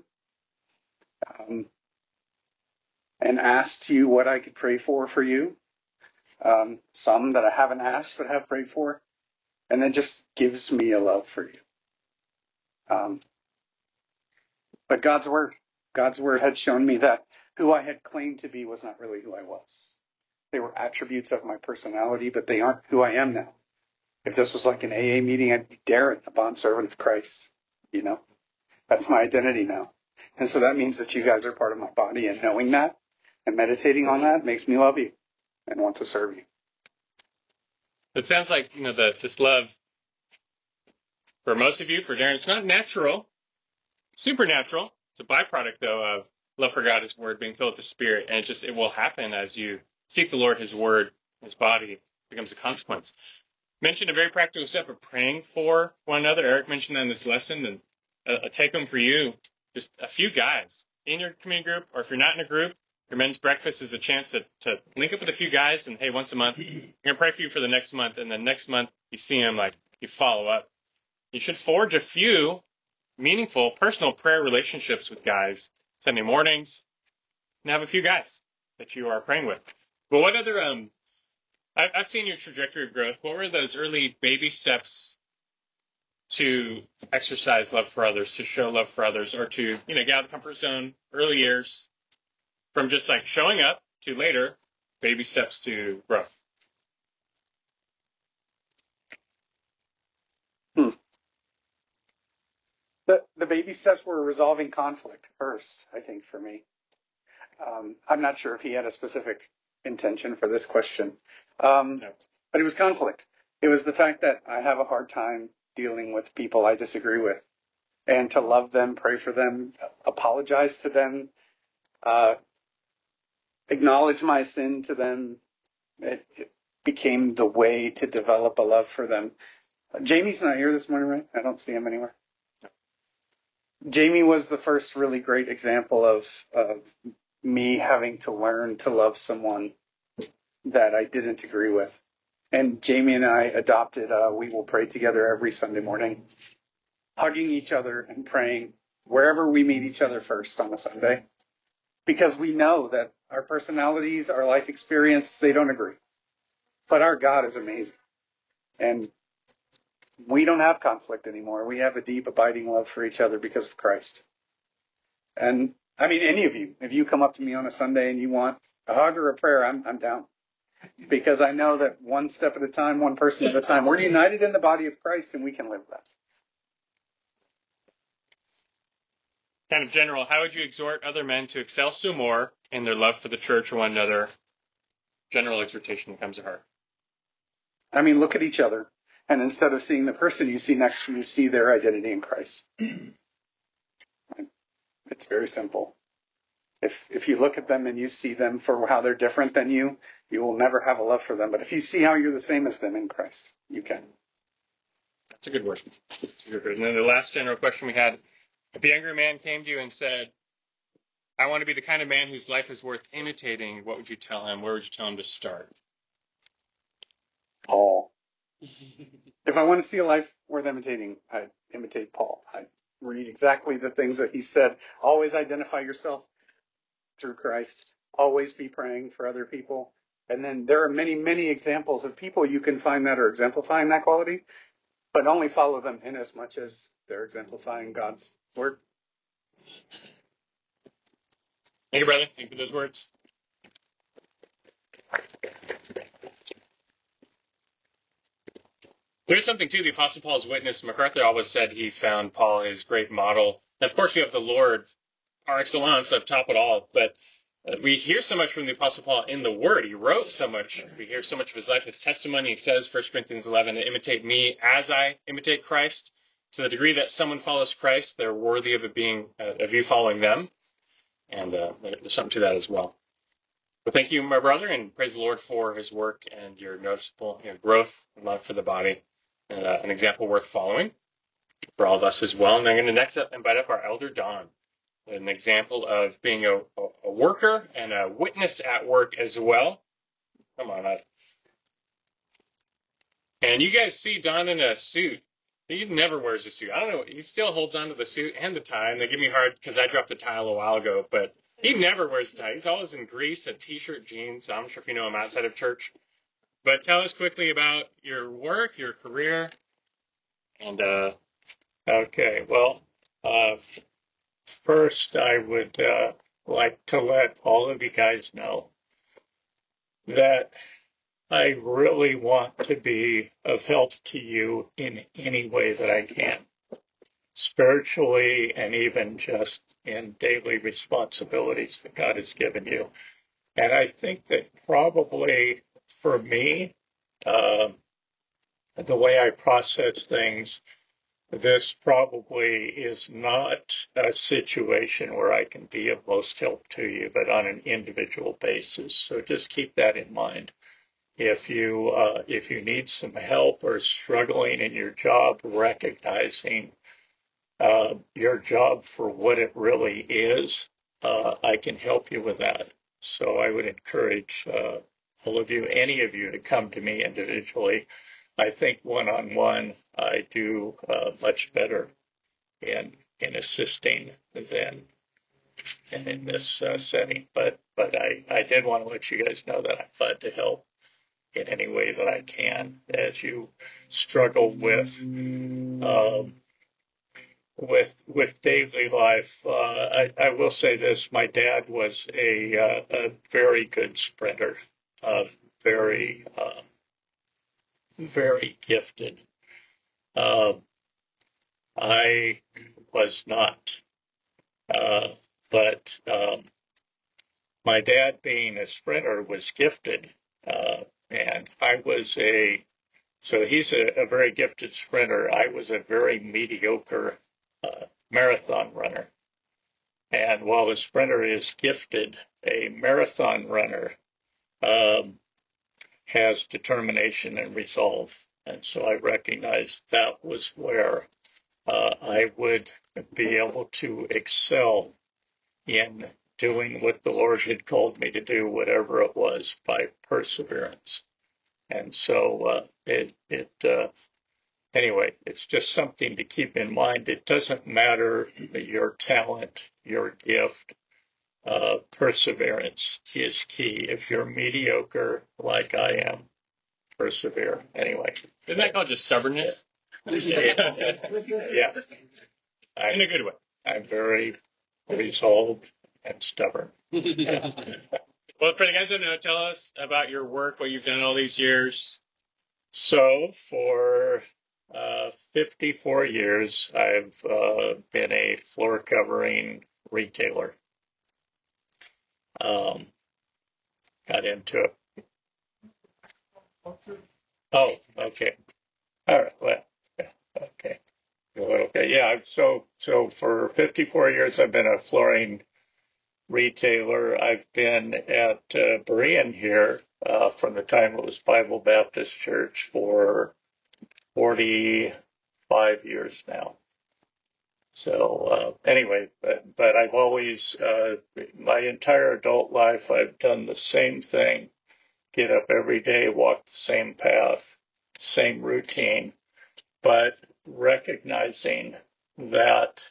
and asked you what I could pray for you. Some that I haven't asked but have prayed for, and that just gives me a love for you. But God's word had shown me that who I had claimed to be was not really who I was. They were attributes of my personality, but they aren't who I am now. If this was like an AA meeting, I'd be Darren, a bondservant of Christ. You know, that's my identity now. And so that means that you guys are part of my body, and knowing that and meditating on that makes me love you and want to serve you. It sounds like, this love for most of you, for Darren, it's not natural, supernatural. It's a byproduct, though, of love for God, His Word, being filled with the Spirit, and it will happen as you seek the Lord, His Word, His body becomes a consequence. Mentioned a very practical step of praying for one another. Eric mentioned that in this lesson, and a take-home for you, just a few guys in your community group, or if you're not in a group, your men's breakfast is a chance to link up with a few guys, and hey, once a month, I'm going to pray for you for the next month, and then next month you see them, you follow up. You should forge a few meaningful personal prayer relationships with guys Sunday mornings, and have a few guys that you are praying with. But what other, I've seen your trajectory of growth. What were those early baby steps to exercise love for others, to show love for others, or to, get out of the comfort zone, early years, from just showing up to later, baby steps to growth? The baby steps were resolving conflict first, I think, for me. I'm not sure if he had a specific intention for this question, No. but it was conflict. It was the fact that I have a hard time dealing with people I disagree with, and to love them, pray for them, apologize to them, acknowledge my sin to them. It became the way to develop a love for them. Jamie's not here this morning, right? I don't see him anywhere. Jamie was the first really great example of me having to learn to love someone that I didn't agree with. And Jamie and I adopted We Will Pray Together every Sunday morning, hugging each other and praying wherever we meet each other first on a Sunday, because we know that our personalities, our life experience, they don't agree. But our God is amazing. And we don't have conflict anymore. We have a deep, abiding love for each other because of Christ. And I mean, any of you, if you come up to me on a Sunday and you want a hug or a prayer, I'm down. Because I know that one step at a time, one person at a time, we're united in the body of Christ, and we can live that. Kind of general, how would you exhort other men to excel still more in their love for the church or one another? General exhortation comes to heart. I mean, look at each other, and instead of seeing the person you see next to you, see their identity in Christ. It's very simple. If you look at them and you see them for how they're different than you, you will never have a love for them. But if you see how you're the same as them in Christ, you can. That's a good word. And then the last general question we had, if a younger man came to you and said, I want to be the kind of man whose life is worth imitating, what would you tell him? Where would you tell him to start? Paul. If I want to see a life worth imitating, I imitate Paul. I read exactly the things that he said. Always identify yourself through Christ. Always be praying for other people. And then there are many, many examples of people you can find that are exemplifying that quality, but only follow them in as much as they're exemplifying God's word. Thank you, brother. Thank you for those words. There's something, too, the Apostle Paul's witness. MacArthur always said he found Paul his great model. And, of course, we have the Lord par excellence up top it all. But We hear so much from the Apostle Paul in the Word. He wrote so much. We hear so much of his life, his testimony. He says, 1 Corinthians 11, to imitate me as I imitate Christ. To the degree that someone follows Christ, they're worthy of you following them. And there's something to that as well. But thank you, my brother, and praise the Lord for his work and your noticeable growth and love for the body, and an example worth following for all of us as well. And I'm going to next invite up our elder, Don, an example of being a worker and a witness at work as well. Come on up. And you guys see Don in a suit. He never wears a suit. I don't know. He still holds on to the suit and the tie, and they give me hard because I dropped the tie a little while ago, but he never wears a tie. He's always in grease, a t-shirt, jeans. So I'm not sure if you know him outside of church. But tell us quickly about your work, your career, and Okay, well, first I would like to let all of you guys know that I really want to be of help to you in any way that I can, spiritually and even just in daily responsibilities that God has given you. And I think that probably for me, the way I process things, this probably is not a situation where I can be of most help to you, but on an individual basis. So just keep that in mind. If you need some help or struggling in your job, recognizing your job for what it really is, I can help you with that. So I would encourage all of you, any of you, to come to me individually. I think one-on-one I do much better in assisting than in this setting. But I did want to let you guys know that I'm glad to help in any way that I can as you struggle with daily life. I will say this: my dad was a very good sprinter, very very gifted. I was not, but my dad, being a sprinter, was gifted, and I was so he's a very gifted sprinter. I was a very mediocre marathon runner. And while a sprinter is gifted, a marathon runner has determination and resolve. And so I recognized that was where I would be able to excel in doing what the Lord had called me to do, whatever it was, by perseverance. And so anyway, it's just something to keep in mind. It doesn't matter your talent, your gift. Perseverance is key. If you're mediocre, like I am, persevere. Anyway. Isn't that called just stubbornness? Yeah. In a good way. I'm very resolved and stubborn. Well, for the guys who don't know, tell us about your work, what you've done all these years. So for 54 years, I've been a floor covering retailer. Got into it. Oh, okay. All right. Well, okay. Okay. Yeah. So for 54 years, I've been a flooring retailer. I've been at Berean here from the time it was Bible Baptist Church for 45 years now. So anyway, but I've always, my entire adult life, I've done the same thing. Get up every day, walk the same path, same routine, but recognizing that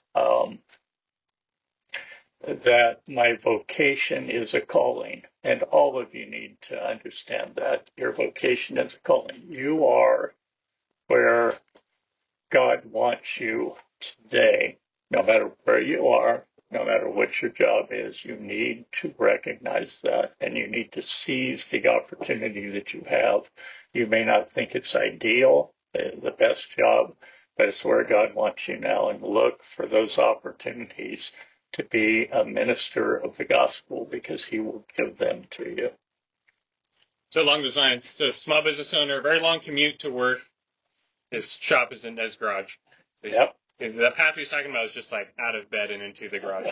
that my vocation is a calling, and all of you need to understand that your vocation is a calling. You are where God wants you today, no matter where you are, no matter what your job is. You need to recognize that, and you need to seize the opportunity that you have. You may not think it's ideal, the best job, but it's where God wants you now, and look for those opportunities to be a minister of the gospel because he will give them to you. So along those lines, so small business owner, very long commute to work. His shop is in his garage. So Yep. That path he's talking about is just like out of bed and into the garage.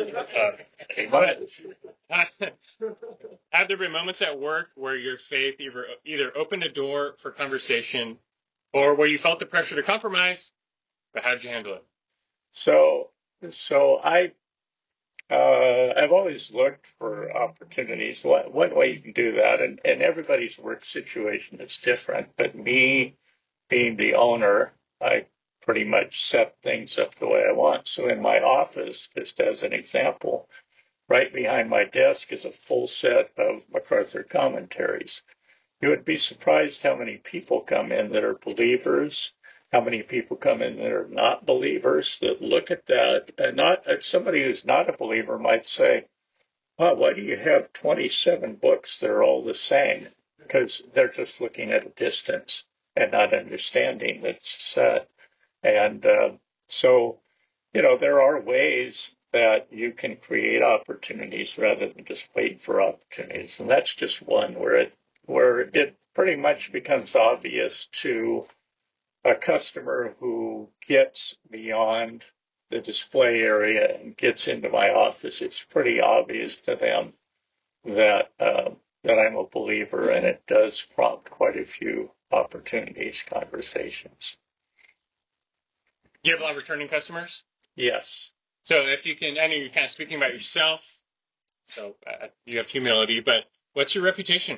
Have there been moments at work where your faith either opened a door for conversation or where you felt the pressure to compromise, but how did you handle it? So I've always looked for opportunities. One way you can do that, and everybody's work situation is different, but me being the owner, I pretty much set things up the way I want. So in my office, just as an example, right behind my desk is a full set of MacArthur commentaries. You would be surprised how many people come in that are believers, how many people come in that are not believers that look at that, and not somebody who's not a believer might say, "Wow, why do you have 27 books that are all the same?" Because they're just looking at a distance and not understanding that's said. And so, there are ways that you can create opportunities rather than just wait for opportunities. And that's just one where it pretty much becomes obvious to a customer who gets beyond the display area and gets into my office. It's pretty obvious to them that I'm a believer, and it does prompt quite a few opportunities, conversations. Do you have a lot of returning customers? Yes. So if you can, I know you're kind of speaking about yourself, so you have humility, but what's your reputation?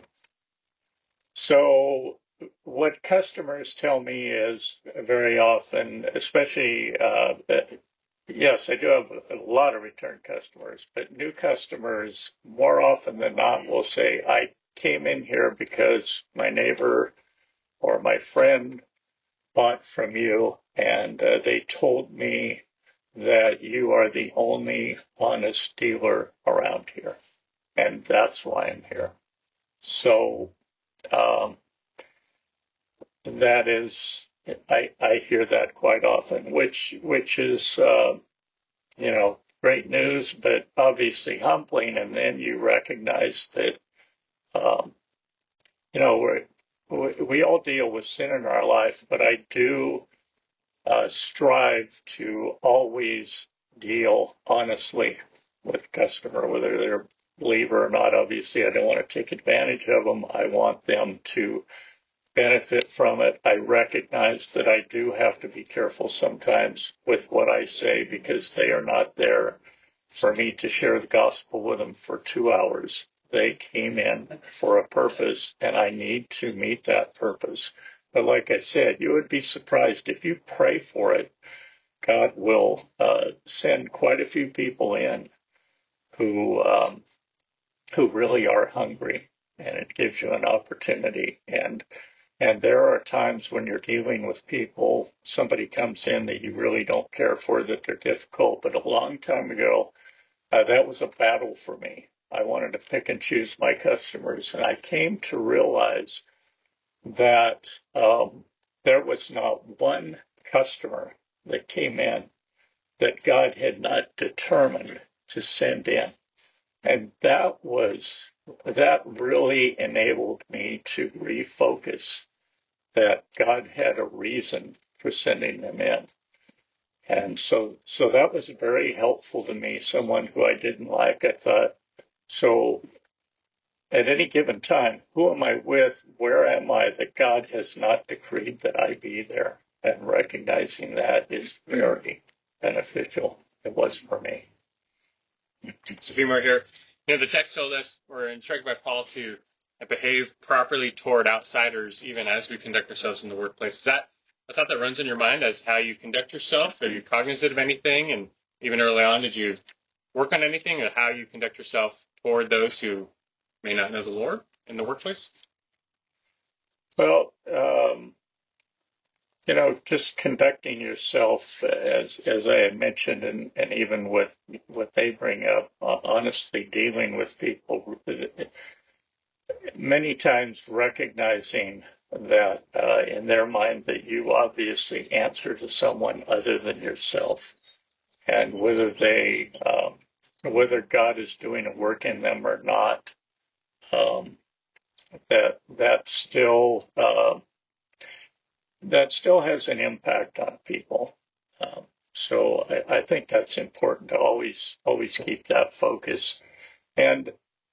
So what customers tell me is very often, especially, yes, I do have a lot of return customers, but new customers more often than not will say, "I came in here because my neighbor or my friend bought from you, and they told me that you are the only honest dealer around here, and that's why I'm here." So that is, I hear that quite often, which is great news, but obviously humbling. And then you recognize that we all deal with sin in our life, but I do strive to always deal honestly with customer, whether they're a believer or not. Obviously, I don't want to take advantage of them. I want them to benefit from it. I recognize that I do have to be careful sometimes with what I say because they are not there for me to share the gospel with them for 2 hours. They came in for a purpose, and I need to meet that purpose. But like I said, you would be surprised if you pray for it. God will send quite a few people in who really are hungry, and it gives you an opportunity. And there are times when you're dealing with people, somebody comes in that you really don't care for, that they're difficult. But a long time ago, that was a battle for me. I wanted to pick and choose my customers, and I came to realize that there was not one customer that came in that God had not determined to send in. And that really enabled me to refocus that God had a reason for sending them in. And so that was very helpful to me, someone who I didn't like. I thought, so at any given time, who am I with? Where am I that God has not decreed that I be there? And recognizing that is very beneficial. It was for me. So a few more here. The text told us we're instructed by Paul to behave properly toward outsiders, even as we conduct ourselves in the workplace. Is that a thought that runs in your mind as how you conduct yourself? Are you cognizant of anything? And even early on, did you work on anything of how you conduct yourself toward those who may not know the Lord in the workplace? Well, just conducting yourself as I had mentioned, and even with what they bring up, honestly dealing with people, many times recognizing that in their mind that you obviously answer to someone other than yourself. and whether God is doing a work in them or not, that still has an impact on people. So I think that's important to always keep that focus. And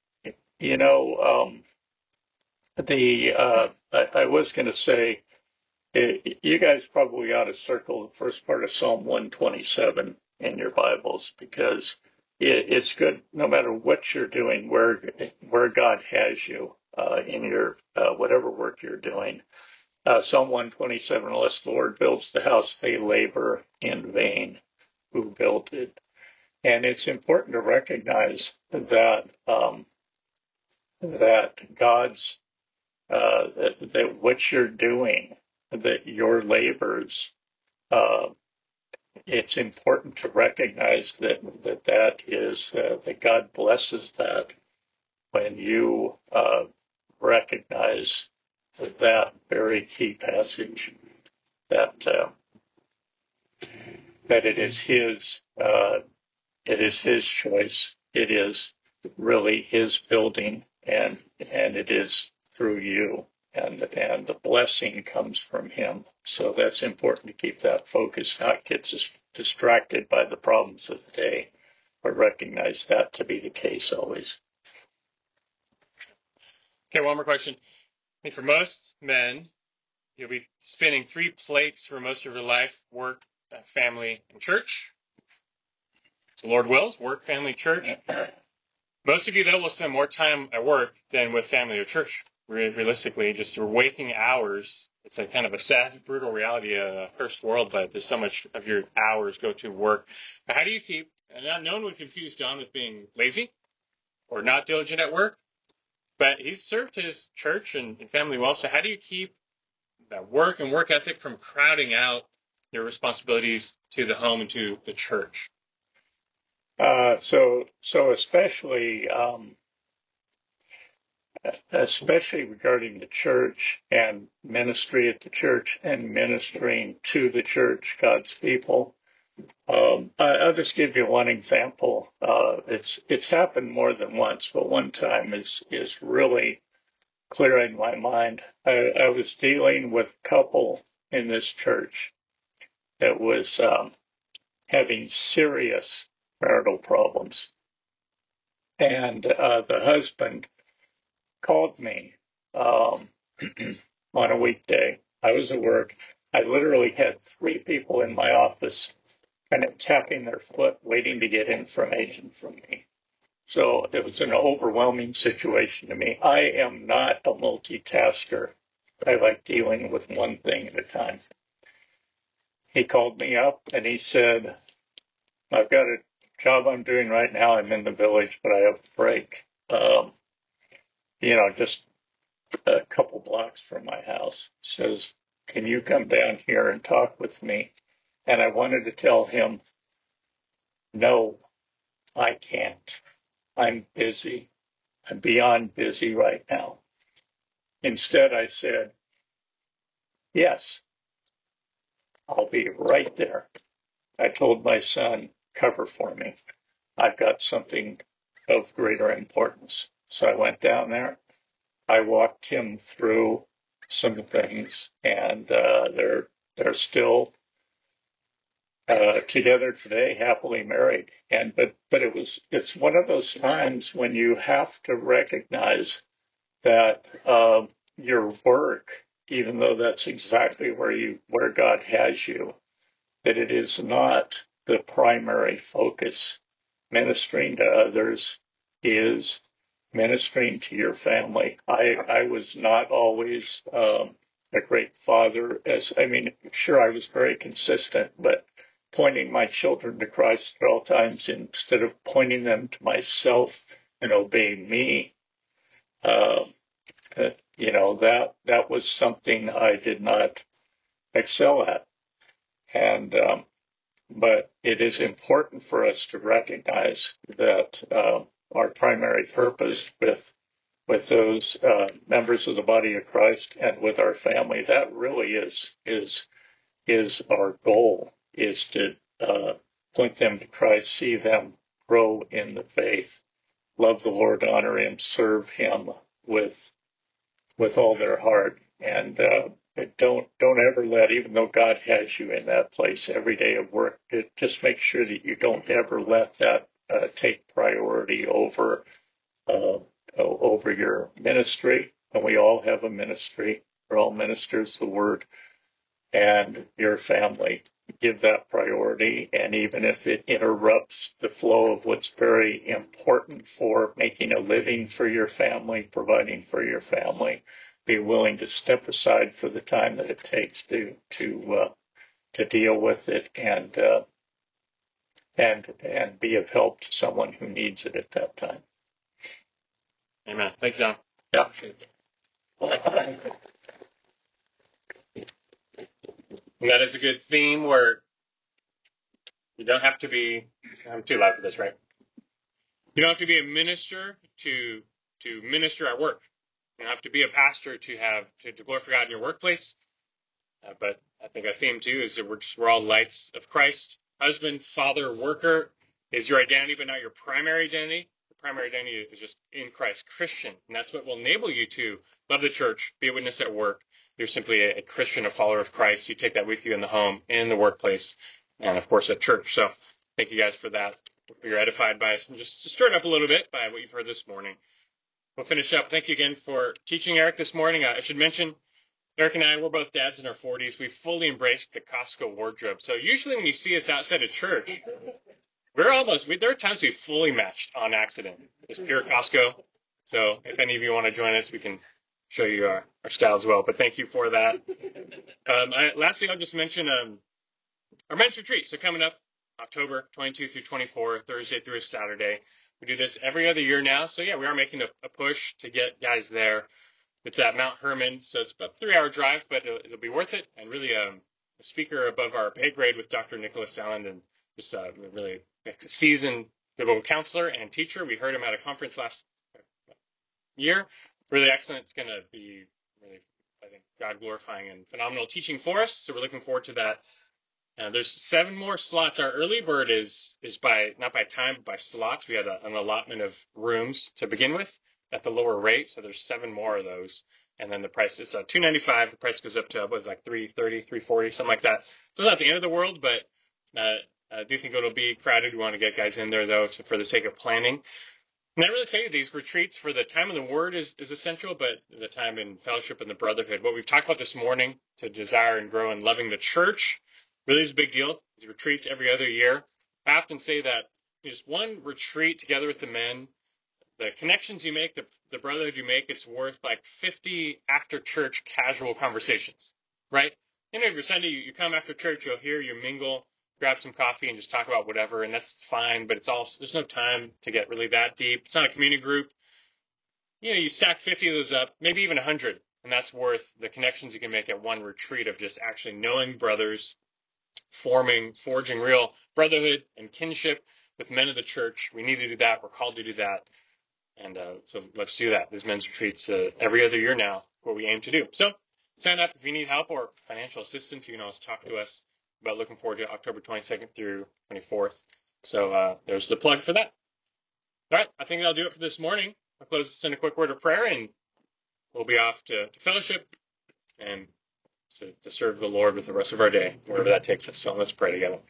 I was going to say, you guys probably ought to circle the first part of Psalm 127 in your Bibles, because it's good no matter what you're doing, where God has you in your whatever work you're doing. Psalm 127, unless the Lord builds the house, they labor in vain who built it. And it's important to recognize that God's that what you're doing, that your labors, it's important to recognize that is that God blesses that when you recognize that very key passage, that it is His choice, it is really His building, and it is through you, and the blessing comes from Him. So that's important to keep that focus, not get distracted by the problems of the day, but recognize that to be the case always. Okay, one more question. I think for most men, you'll be spinning 3 plates for most of your life: work, family, and church. So Lord wills, work, family, church. Most of you, though, will spend more time at work than with family or church. Realistically, just your waking hours, it's a kind of a sad, brutal reality of a cursed world, but there's so much of your hours go to work. But how do you keep, and no one would confuse John with being lazy or not diligent at work, but he's served his church and family well. So how do you keep that work and work ethic from crowding out your responsibilities to the home and to the church? So especially regarding the church and ministry at the church and ministering to the church, God's people. I'll just give you one example. It's happened more than once, but one time is really clearing my mind. I was dealing with a couple in this church that was having serious marital problems, and the husband called me on a weekday. I was at work. I literally had 3 people in my office kind of tapping their foot, waiting to get information from me. So it was an overwhelming situation to me. I am not a multitasker. I like dealing with one thing at a time. He called me up and he said, I've got a job I'm doing right now. I'm in the village, but I have a break. Just a couple blocks from my house. Says, can you come down here and talk with me? And I wanted to tell him, no, I can't. I'm busy. I'm beyond busy right now. Instead, I said, yes, I'll be right there. I told my son, cover for me. I've got something of greater importance. So I went down there. I walked him through some things, and they're still together today, happily married. But it's one of those times when you have to recognize that your work, even though that's exactly where God has you, that it is not the primary focus. Ministering to others is ministering to your family. I was not always a great father. Sure, I was very consistent, but pointing my children to Christ at all times instead of pointing them to myself and obeying me, that was something I did not excel at. And but it is important for us to recognize that our primary purpose with those members of the body of Christ and with our family, that really is our goal, is to point them to Christ, see them grow in the faith, love the Lord, honor Him, serve Him with all their heart, and don't ever let, even though God has you in that place every day of work, just make sure that you don't ever let that take priority over your ministry. And we all have a ministry. We're all ministers of the Word, and your family. Give that priority, and even if it interrupts the flow of what's very important for making a living for your family, providing for your family, be willing to step aside for the time that it takes to deal with it and be of help to someone who needs it at that time. Amen. Thank you, John. Yeah. And that is a good theme where you don't have to be, I'm too loud for this, right? You don't have to be a minister to minister at work. You don't have to be a pastor to glorify God in your workplace. But I think a theme too is that we're all lights of Christ. Husband, father, worker is your identity, but not your primary identity. Your primary identity is just in Christ, Christian. And that's what will enable you to love the church, be a witness at work. You're simply a Christian, a follower of Christ. You take that with you in the home, in the workplace, and of course at church. So thank you guys for that. You're edified by us and just stirred up a little bit by what you've heard this morning. We'll finish up. Thank you again for teaching, Eric, this morning. I should mention, Eric and I, we're both dads in our 40s. We fully embraced the Costco wardrobe. So usually when you see us outside of church, there are times we fully matched on accident. It's pure Costco. So if any of you want to join us, we can show you our style as well. But thank you for that. Lastly, I'll just mention our men's retreat. So coming up October 22 through 24, Thursday through Saturday. We do this every other year now. So yeah, we are making a push to get guys there. It's at Mount Hermon, so it's about a 3-hour drive, but it'll be worth it. And really a speaker above our pay grade with Dr. Nicholas Allen, and just really a seasoned biblical counselor and teacher. We heard him at a conference last year. Really excellent. It's going to be really, I think, God glorifying and phenomenal teaching for us. So we're looking forward to that. There's 7 more slots. Our early bird is by not by time, but by slots. We had an allotment of rooms to begin with at the lower rate. So there's 7 more of those. And then the price is $295. The price goes up to like $330, $340, something like that. So it's not the end of the world, but I do think it'll be crowded. We want to get guys in there though, for the sake of planning. And I really tell you, these retreats for the time in the Word is essential, but the time in fellowship and the brotherhood. What we've talked about this morning, to desire and grow in loving the church, really is a big deal. These retreats every other year. I often say that just one retreat together with the men, the connections you make, the brotherhood you make, it's worth like 50 after church casual conversations, right? Every Sunday you come after church, you'll hear, you mingle, grab some coffee and just talk about whatever, and that's fine, but there's no time to get really that deep. It's not a community group. You stack 50 of those up, maybe even 100, and that's worth the connections you can make at one retreat of just actually knowing brothers, forging real brotherhood and kinship with men of the church. We need to do that. We're called to do that. And so let's do that. These men's retreats every other year now, what we aim to do. So sign up if you need help or financial assistance. You can always talk to us about looking forward to October 22nd through 24th. So there's the plug for that. All right, I think that'll do it for this morning. I'll close this in a quick word of prayer, and we'll be off to fellowship and to serve the Lord with the rest of our day, wherever that takes us. So let's pray together.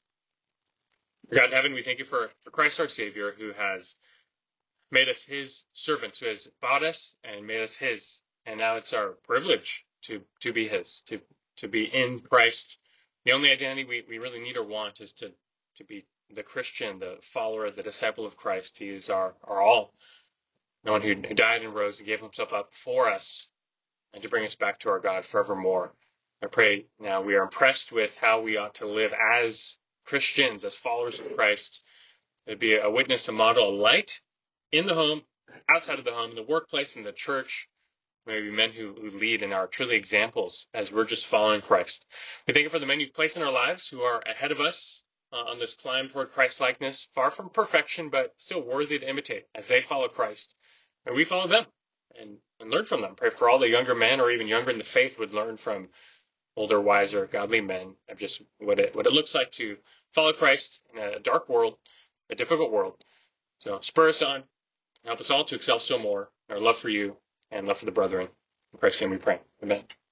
God in heaven, we thank you for Christ our Savior, who has made us his servants, who has bought us and made us his. And now it's our privilege to be his, to be in Christ. The only identity we really need or want is to be the Christian, the follower, the disciple of Christ. He is our all. The one who died and rose and gave himself up for us and to bring us back to our God forevermore. I pray now we are impressed with how we ought to live as Christians, as followers of Christ. It'd be a witness, a model, a light in the home, outside of the home, in the workplace, in the church. Maybe men who lead and are truly examples as we're just following Christ. We thank you for the men you've placed in our lives who are ahead of us on this climb toward Christ-likeness, far from perfection, but still worthy to imitate as they follow Christ. And we follow them and learn from them. Pray for all the younger men or even younger in the faith would learn from older, wiser, godly men of just what it looks like to follow Christ in a dark world, a difficult world. So spur us on, help us all to excel still more in our love for you and love for the brethren. In Christ's name we pray. Amen.